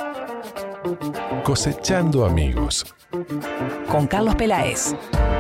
Cosechando amigos. Con Carlos Peláez.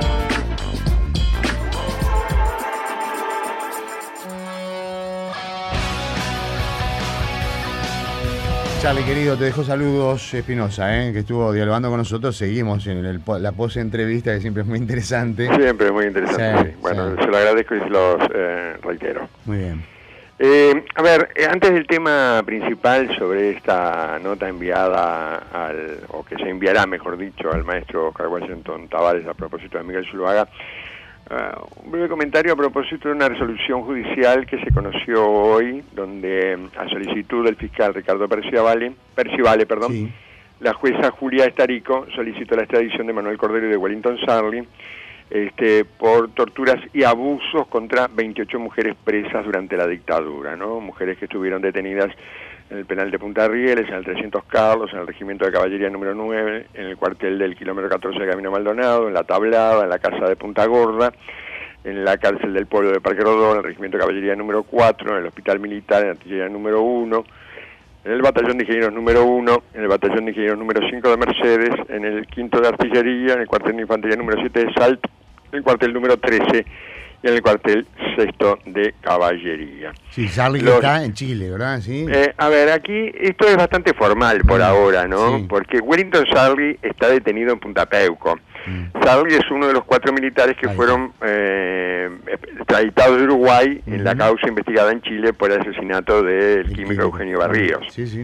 Charlie, querido, te dejo saludos. Espinosa, que estuvo dialogando con nosotros. Seguimos en la pose-entrevista, que siempre es muy interesante. Siempre es muy interesante. Sí. Bueno, se lo agradezco y se los reitero. Muy bien. A ver, antes del tema principal sobre esta nota enviada o que se enviará, mejor dicho, al maestro Oscar Washington Tabárez a propósito de Miguel Zuluaga, un breve comentario a propósito de una resolución judicial que se conoció hoy, donde a solicitud del fiscal Ricardo Percivale, sí, la jueza Julia Estarico solicitó la extradición de Manuel Cordero y de Wellington Sarli por torturas y abusos contra 28 mujeres presas durante la dictadura, ¿no? Mujeres que estuvieron detenidas en el penal de Punta Rieles, en el 300 Carlos, en el regimiento de caballería número 9, en el cuartel del kilómetro 14 de Camino Maldonado, en la Tablada, en la casa de Punta Gorda, en la cárcel del pueblo de Parque Rodó, en el regimiento de caballería número 4, en el hospital militar, en la artillería número 1, en el batallón de ingenieros número 1, en el batallón de ingenieros número 5 de Mercedes, en el quinto de artillería, en el cuartel de infantería número 7 de Salto, en el cuartel número 13 y en el cuartel sexto de caballería. Sí, Sarli está en Chile, ¿verdad? Sí. A ver, aquí esto es bastante formal por ahora, ¿no? Sí. Porque Wellington Sarli está detenido en Punta Peuco. Sarli es uno de los 4 militares que fueron extraditados de Uruguay en la causa investigada en Chile por el asesinato del químico Eugenio Barríos. Sí, sí.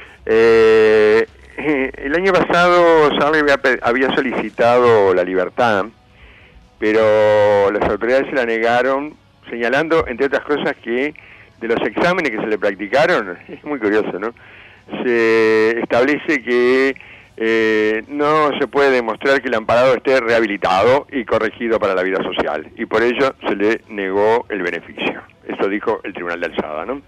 El año pasado Sarli había solicitado la libertad, pero las autoridades se la negaron, señalando, entre otras cosas, que de los exámenes que se le practicaron, es muy curioso, ¿no? Se establece que no se puede demostrar que el amparado esté rehabilitado y corregido para la vida social, y por ello se le negó el beneficio. Eso dijo el Tribunal de Alzada, ¿no?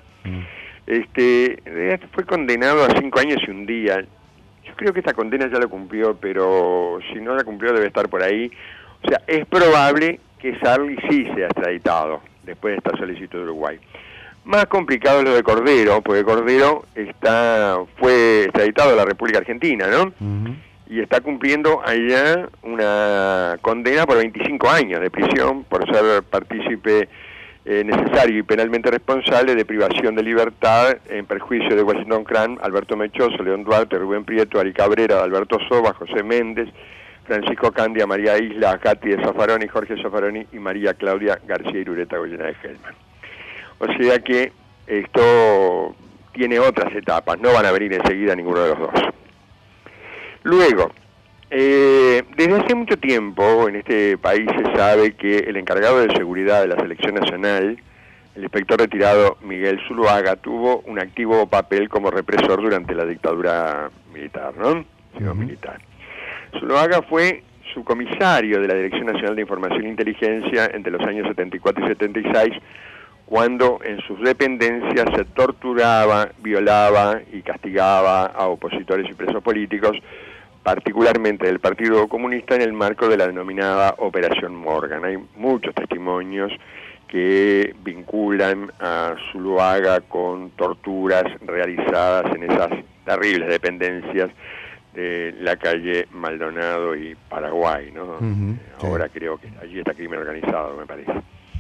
Fue condenado a 5 años y un día. Yo creo que esta condena ya la cumplió, pero si no la cumplió debe estar por ahí. O sea, es probable que Sarli sí sea extraditado después de esta solicitud de Uruguay. Más complicado es lo de Cordero, porque Cordero fue extraditado a la República Argentina, ¿no? Y está cumpliendo allá una condena por 25 años de prisión por ser partícipe necesario y penalmente responsable de privación de libertad en perjuicio de Washington Cran, Alberto Mechoso, León Duarte, Rubén Prieto, Ari Cabrera, Alberto Soba, José Méndez, Francisco Candia, María Isla, Katy de Zaffaroni, Jorge Zaffaroni y María Claudia García Irureta Goyena de Helman. O sea que esto tiene otras etapas, no van a venir enseguida ninguno de los dos. Luego, desde hace mucho tiempo en este país se sabe que el encargado de seguridad de la Selección Nacional, el inspector retirado Miguel Zuluaga, tuvo un activo papel como represor durante la dictadura militar, ¿no? Militar. Zuluaga fue subcomisario de la Dirección Nacional de Información e Inteligencia entre los años 74 y 76, cuando en sus dependencias se torturaba, violaba y castigaba a opositores y presos políticos, particularmente del Partido Comunista, en el marco de la denominada Operación Morgan. Hay muchos testimonios que vinculan a Zuluaga con torturas realizadas en esas terribles dependencias de la calle Maldonado y Paraguay, ¿no? Ahora sí. Creo que allí está crimen organizado, me parece.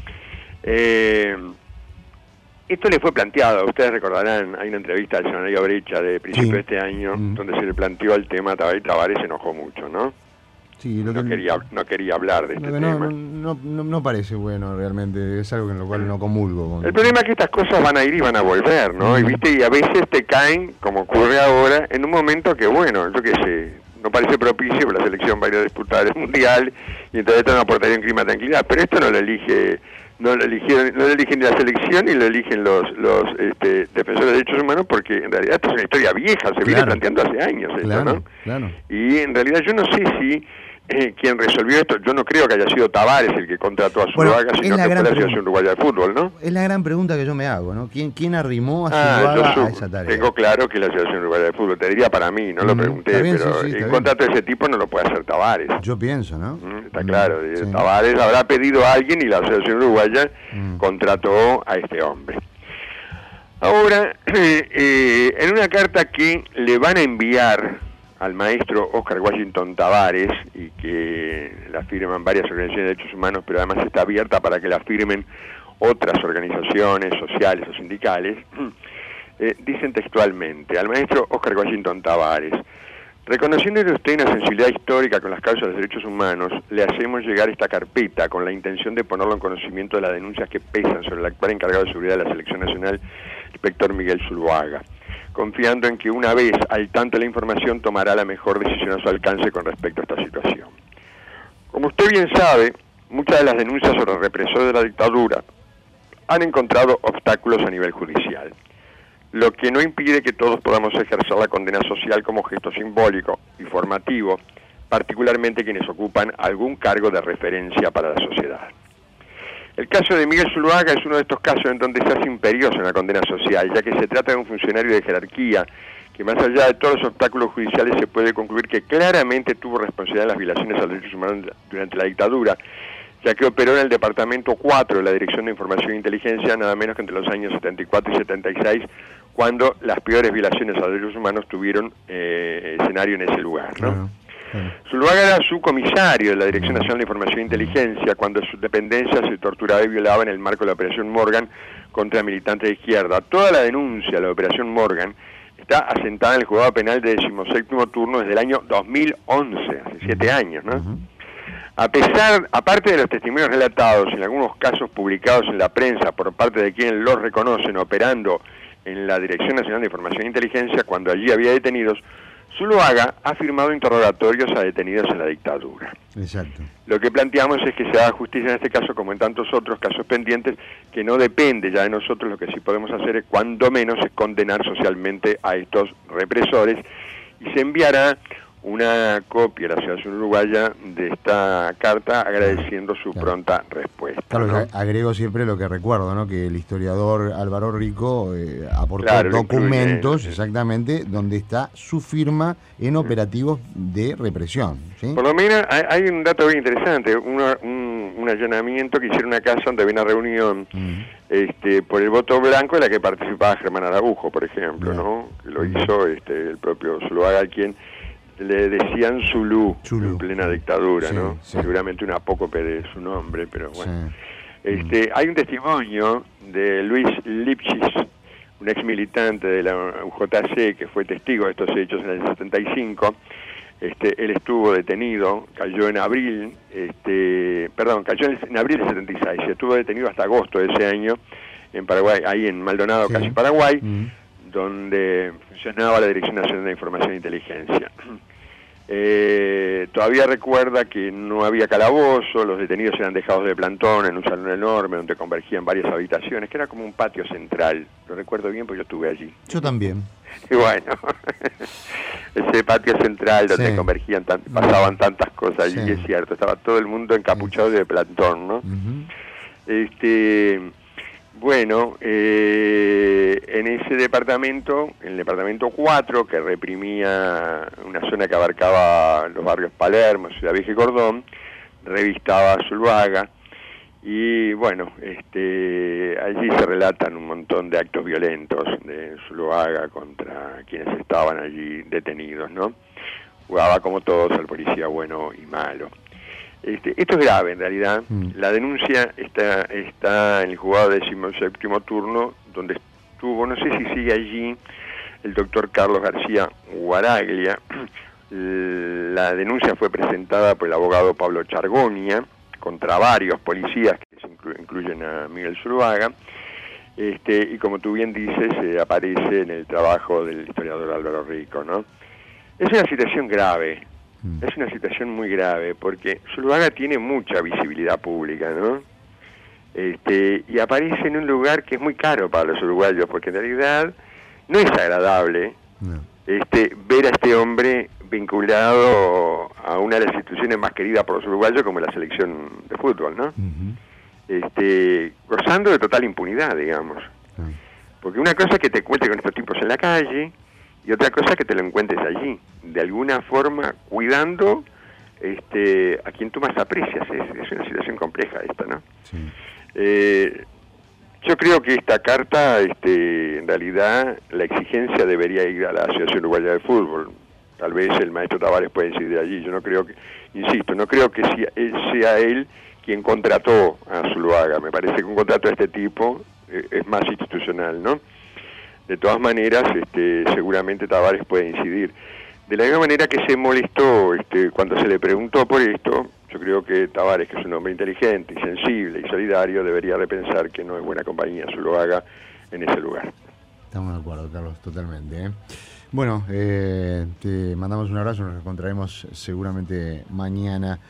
Esto le fue planteado, ustedes recordarán, hay una entrevista al senario Brecha de principio de este año, donde se le planteó el tema, Tabárez se enojó mucho, ¿no? Sí, no quería hablar de este tema. No parece bueno realmente, es algo en lo cual no comulgo. El problema es que estas cosas van a ir y van a volver, ¿no? Y a veces te caen, como ocurre ahora, en un momento que, bueno, yo qué sé, no parece propicio, pero la selección va a ir a disputar el Mundial, y entonces esto no aportaría un clima de tranquilidad, pero esto no lo eligen ni la selección ni lo eligen los defensores de derechos humanos, porque en realidad esto es una historia vieja, se viene planteando hace años esto, ¿no? Claro. Y en realidad yo no sé si quien resolvió esto, yo no creo que haya sido Tabárez el que contrató a Zuluaga, sino que fue la Asociación Uruguaya de Fútbol, ¿no? Es la gran pregunta que yo me hago, ¿no? ¿Quién arrimó a Zuluaga a esa tarea? Tengo claro que la Asociación Uruguaya de Fútbol, te diría para mí, no lo pregunté, bien, pero el contrato de ese tipo no lo puede hacer Tabárez. Yo pienso, ¿no? Está claro, Tabárez habrá pedido a alguien y la Asociación Uruguaya contrató a este hombre. Ahora, en una carta que le van a enviar al maestro Oscar Washington Tabárez, y que la firman varias organizaciones de derechos humanos, pero además está abierta para que la firmen otras organizaciones sociales o sindicales, dicen textualmente: al maestro Oscar Washington Tabárez, reconociéndole usted una sensibilidad histórica con las causas de los derechos humanos, le hacemos llegar esta carpeta con la intención de ponerlo en conocimiento de las denuncias que pesan sobre el actual encargado de seguridad de la Selección Nacional, inspector Miguel Zuluaga, confiando en que una vez al tanto de la información tomará la mejor decisión a su alcance con respecto a esta situación. Como usted bien sabe, muchas de las denuncias sobre el represor de la dictadura han encontrado obstáculos a nivel judicial, lo que no impide que todos podamos ejercer la condena social como gesto simbólico y formativo, particularmente quienes ocupan algún cargo de referencia para la sociedad. El caso de Miguel Zuluaga es uno de estos casos en donde se hace imperiosa una condena social, ya que se trata de un funcionario de jerarquía que, más allá de todos los obstáculos judiciales, se puede concluir que claramente tuvo responsabilidad en las violaciones a los derechos humanos durante la dictadura, ya que operó en el Departamento 4 de la Dirección de Información e Inteligencia, nada menos que entre los años 74 y 76, cuando las peores violaciones a los derechos humanos tuvieron escenario en ese lugar, ¿no? Zuluaga era subcomisario de la Dirección Nacional de Información e Inteligencia cuando su dependencia se torturaba y violaba en el marco de la Operación Morgan contra militantes de izquierda. Toda la denuncia de la Operación Morgan está asentada en el juzgado penal de 17º turno desde el año 2011, hace 7 años, ¿no? Aparte de los testimonios relatados, en algunos casos publicados en la prensa por parte de quienes los reconocen operando en la Dirección Nacional de Información e Inteligencia cuando allí había detenidos, Zuluaga ha firmado interrogatorios a detenidos en la dictadura. Exacto. Lo que planteamos es que se haga justicia en este caso, como en tantos otros casos pendientes, que no depende ya de nosotros. Lo que sí podemos hacer es, cuando menos, es condenar socialmente a estos represores, y se enviará una copia a la Asociación Uruguaya de esta carta agradeciendo su pronta respuesta. Carlos, ¿no? agrego siempre lo que recuerdo, ¿no? Que el historiador Álvaro Rico aportó documentos, exactamente, donde está su firma en operativos de represión, ¿sí? Por lo menos hay un dato bien interesante, un allanamiento que hicieron una casa donde había una reunión por el voto blanco en la que participaba Germán Araujo, por ejemplo, ¿no? Que lo hizo el propio Zuluaga, quien le decían Zulú en plena dictadura, ¿no? Sí. Seguramente un apócope de su nombre, pero bueno. Sí. Hay un testimonio de Luis Lipschitz, un ex militante de la UJC que fue testigo de estos hechos en el 75. Él estuvo detenido, cayó en abril, cayó en abril del 76, estuvo detenido hasta agosto de ese año en Paraguay, ahí en Maldonado, casi Paraguay, donde funcionaba la Dirección Nacional de Información e Inteligencia. Todavía recuerda que no había calabozo, los detenidos eran dejados de plantón en un salón enorme donde convergían varias habitaciones, que era como un patio central. Lo recuerdo bien porque yo estuve allí. Yo también. Y bueno, ese patio central donde convergían, pasaban tantas cosas allí, es cierto, estaba todo el mundo encapuchado de plantón, ¿no? Bueno, en ese departamento, el departamento 4, que reprimía una zona que abarcaba los barrios Palermo, Ciudad Vieja y Cordón, revistaba a Zuluaga, y bueno, allí se relatan un montón de actos violentos de Zuluaga contra quienes estaban allí detenidos, ¿no? Jugaba como todos al policía bueno y malo. Esto es grave en realidad. La denuncia está en el juzgado 17º turno, donde estuvo, no sé si sigue allí, el doctor Carlos García Guaraglia. La denuncia fue presentada por el abogado Pablo Chargonia contra varios policías, que se incluyen a Miguel Zuluaga, y como tú bien dices, aparece en el trabajo del historiador Álvaro Rico, ¿no? Es una situación grave. Es una situación muy grave, porque Zuluaga tiene mucha visibilidad pública, ¿no? Y aparece en un lugar que es muy caro para los uruguayos, porque en realidad no es agradable ver a este hombre vinculado a una de las instituciones más queridas por los uruguayos, como la selección de fútbol, ¿no? Gozando de total impunidad, digamos. Porque una cosa es que te encuentres con estos tipos en la calle, y otra cosa es que te lo encuentres allí, de alguna forma cuidando a quien tú más aprecias. Es una situación compleja esta, ¿no? Sí. Yo creo que esta carta, en realidad, la exigencia debería ir a la Asociación Uruguaya de Fútbol. Tal vez el maestro Tavares puede incidir allí. Yo no creo que, insisto, no creo que sea él quien contrató a Zuluaga. Me parece que un contrato de este tipo es más institucional, ¿no? De todas maneras, seguramente Tavares puede incidir. De la misma manera que se molestó cuando se le preguntó por esto, yo creo que Tavares, que es un hombre inteligente y sensible y solidario, debería repensar que no es buena compañía Zuluaga en ese lugar. Estamos de acuerdo, Carlos, totalmente. Bueno, te mandamos un abrazo, nos encontraremos seguramente mañana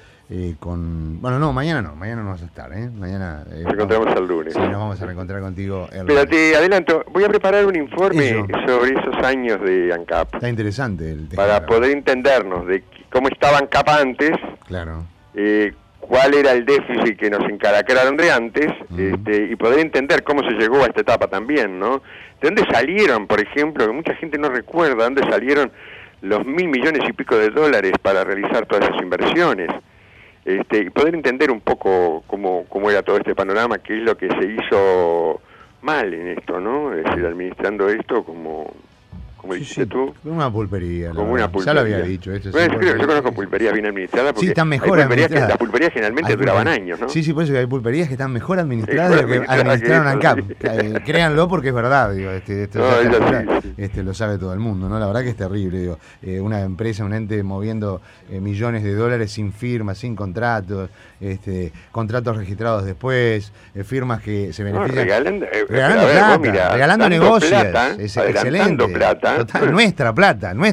mañana no vas a estar, Mañana nos encontramos el lunes. Sí, nos vamos a reencontrar contigo el Pero lunes. te adelanto, voy a preparar un informe sobre esos años de ANCAP. Está interesante el tema. Para poder entendernos de cómo estaba ANCAP antes, claro. Cuál era el déficit que nos encaraceraron de antes, y poder entender cómo se llegó a esta etapa también, ¿no? ¿De dónde salieron, por ejemplo, que mucha gente no recuerda, de dónde salieron los 1.000 millones y pico de dólares para realizar todas esas inversiones? Y poder entender un poco cómo era todo este panorama, qué es lo que se hizo mal en esto, ¿no? Es decir, administrando esto como dijiste tú. Como una pulpería. Como una pulpería. Ya lo había dicho. Yo conozco pulperías bien administradas porque están mejor administradas. Las pulperías generalmente duraban años, ¿no? Sí, por eso que hay pulperías que están mejor administradas de lo que administraron ANCAP. Créanlo porque es verdad, digo, lo sabe todo el mundo, ¿no? La verdad que es terrible, digo, una empresa, un ente moviendo millones de dólares sin firmas, sin contratos, contratos registrados después, firmas que se benefician. Regalando negocios, es excelente. Plata. Total, nuestra plata, la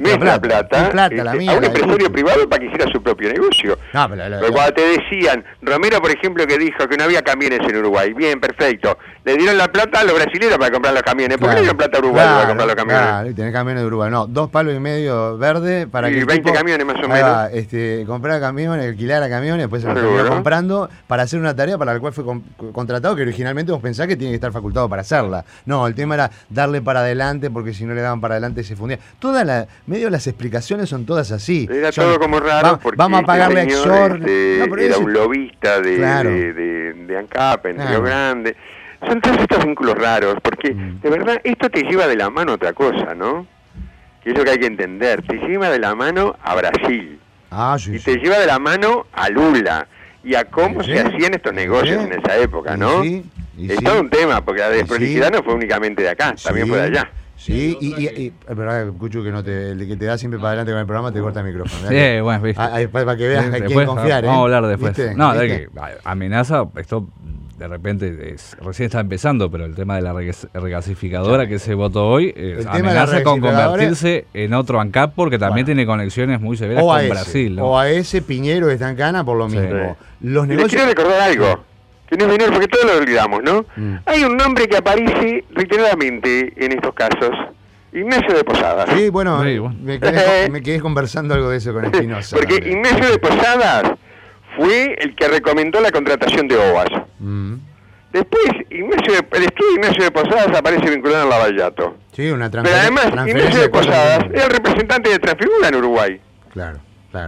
mía. A un empresario privado para que hiciera su propio negocio. No, pero cuando te decían, Romero, por ejemplo, que dijo que no había camiones en Uruguay, bien, perfecto. Le dieron la plata a los brasileños para comprar los camiones. ¿Por qué le dieron plata a Uruguay para comprar los camiones? Claro, y tener camiones de Uruguay. No, 2,5 palos verde para que 20 camiones más o menos. Comprar camiones, alquilar camiones, después se los terminó comprando para hacer una tarea para la cual fue contratado, que originalmente vos pensás que tiene que estar facultado para hacerla. No, el tema era darle para adelante, porque si no le daban para adelante se fundía. Medio las explicaciones son todas así. Era todo como raro, porque vamos a pagarle a Exor. Era un lobista de ANCAP en Río Grande. Son todos estos vínculos raros, porque de verdad esto te lleva de la mano a otra cosa, ¿no? Que es lo que hay que entender. Te lleva de la mano a Brasil. Te lleva de la mano a Lula. Y a cómo se hacían estos negocios en esa época, ¿no? Es todo un tema, porque la desprolijidad no fue únicamente de acá, también fue de allá. Sí, y es verdad, Cuchu, que el que te da siempre para adelante con el programa te corta el micrófono. Sí, bueno, viste. Para que veas, hay que confiar. Vamos a hablar después. ¿Viste? No, de que amenaza, esto de repente recién está empezando, pero el tema de la regasificadora que se votó hoy amenaza con convertirse en otro ANCAP, porque también tiene conexiones muy severas con Brasil, ¿no? O a ese Piñero que está en Cana por lo mismo. Los negocios... Les quiero recordar algo, que no es menor, porque todos lo olvidamos, ¿no? Hay un nombre que aparece reiteradamente en estos casos: Ignacio de Posadas. Sí, bueno, me quedé conversando algo de eso con Espinosa. Porque Ignacio de Posadas fue el que recomendó la contratación de OVAS. Después, el estudio de Ignacio de Posadas aparece vinculado al Lavallato. Sí, una Pero además, Ignacio de Posadas era el representante de Transfigura en Uruguay. Claro.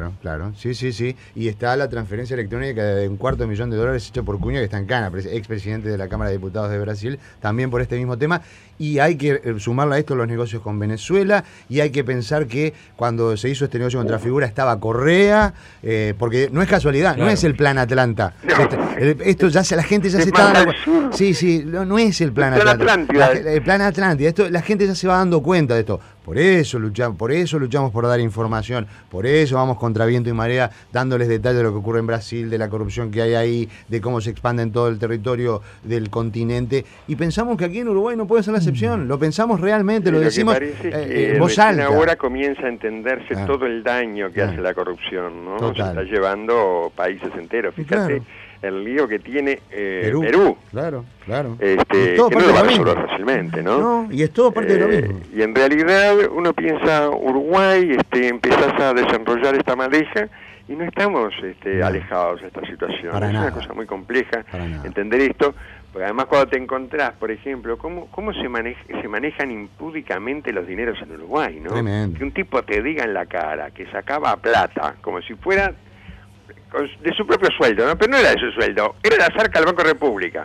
Sí. Y está la transferencia electrónica de $250,000 hecho por Cunha, que está en Cana, expresidente de la Cámara de Diputados de Brasil, también por este mismo tema. Y hay que sumarle a esto los negocios con Venezuela, y hay que pensar que cuando se hizo este negocio con Transfigura estaba Correa, porque no es casualidad, no es el Plan Atlanta. Esto ya la gente ya se está dando cuenta. Sí, no es el Plan Atlanta. El Plan Atlántida, la gente ya se va dando cuenta de esto. Por eso luchamos por dar información, por eso vamos contra viento y marea, dándoles detalles de lo que ocurre en Brasil, de la corrupción que hay ahí, de cómo se expande en todo el territorio del continente. Y pensamos que aquí en Uruguay no puede ser la excepción, lo pensamos realmente, lo decimos en voz alta. Ahora comienza a entenderse todo el daño que hace la corrupción, ¿no? Se está llevando países enteros, fíjate. El lío que tiene Perú. Claro. Que no lo va a resolver fácilmente, ¿no? Y es todo parte de lo mismo. Y en realidad uno piensa Uruguay, empezás a desarrollar esta madeja y no estamos alejados de esta situación. Es una cosa muy compleja entender esto, porque además cuando te encontrás, por ejemplo, cómo se manejan impúdicamente los dineros en Uruguay, ¿no? Tremendo. Que un tipo te diga en la cara que sacaba plata como si fuera... de su propio sueldo, ¿no? Pero no era de su sueldo, era la cerca del Banco República,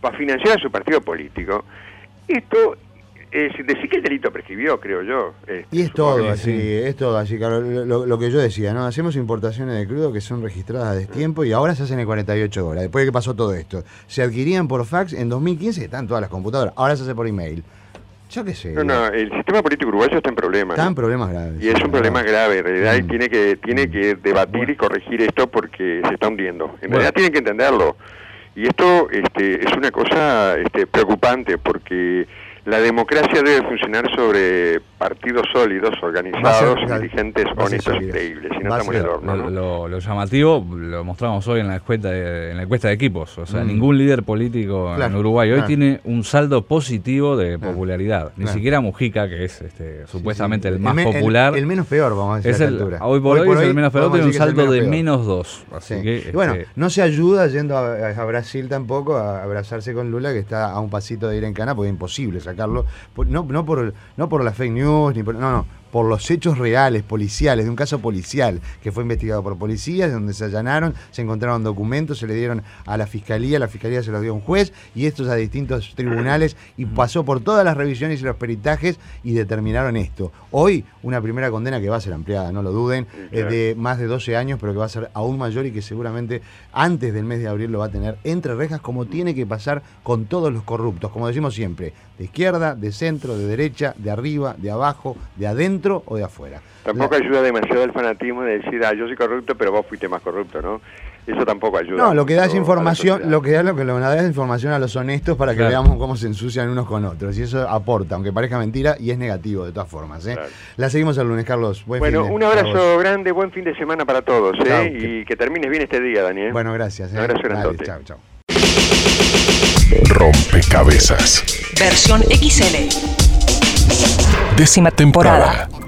para financiar a su partido político. Esto es decir que el delito prescribió, creo yo. Y es todo así, Carlos. Lo que yo decía, ¿no? Hacemos importaciones de crudo que son registradas a destiempo y ahora se hacen en 48 horas, después de que pasó todo esto. Se adquirían por fax, en 2015 están todas las computadoras, ahora se hace por email. Yo qué sé. No, el sistema político uruguayo está en problemas. Está en problemas graves. Y es un problema grave, en realidad, y tiene que debatir y corregir esto porque se está hundiendo. En realidad tienen que entenderlo. Y esto es una cosa preocupante porque la democracia debe funcionar sobre partidos sólidos, organizados, dirigentes honestos y creíbles. Si no estamos en el horno, ¿no? Lo llamativo lo mostramos hoy en la encuesta de equipos. O sea, ningún líder político en Uruguay hoy tiene un saldo positivo de popularidad. Ni siquiera Mujica, que es supuestamente el más popular. El menos peor, vamos a decir. Es hoy por hoy es el menos peor, tiene un saldo de -2. Así que, bueno, no se ayuda yendo a Brasil tampoco a abrazarse con Lula, que está a un pasito de ir en cana, porque es imposible sacarlo. No por la fake news, por los hechos reales, policiales, de un caso policial que fue investigado por policías, donde se allanaron, se encontraron documentos, se le dieron a la fiscalía se los dio a un juez, y estos a distintos tribunales, y pasó por todas las revisiones y los peritajes, y determinaron esto. Hoy, una primera condena que va a ser ampliada, no lo duden, es de más de 12 años, pero que va a ser aún mayor y que seguramente antes del mes de abril lo va a tener entre rejas, como tiene que pasar con todos los corruptos, como decimos siempre, de izquierda, de centro, de derecha, de arriba, de abajo, de adentro o de afuera. Tampoco ayuda demasiado el fanatismo de decir, yo soy corrupto, pero vos fuiste más corrupto, ¿no? Eso tampoco ayuda. No, lo que da es información, lo que da es información a los honestos para que veamos cómo se ensucian unos con otros. Y eso aporta, aunque parezca mentira, y es negativo de todas formas. Claro. La seguimos el lunes, Carlos. Un abrazo grande, buen fin de semana para todos. Y que termines bien este día, Daniel. Bueno, gracias. Un abrazo grande. Chao. Rompecabezas. Versión XL. 10ª temporada.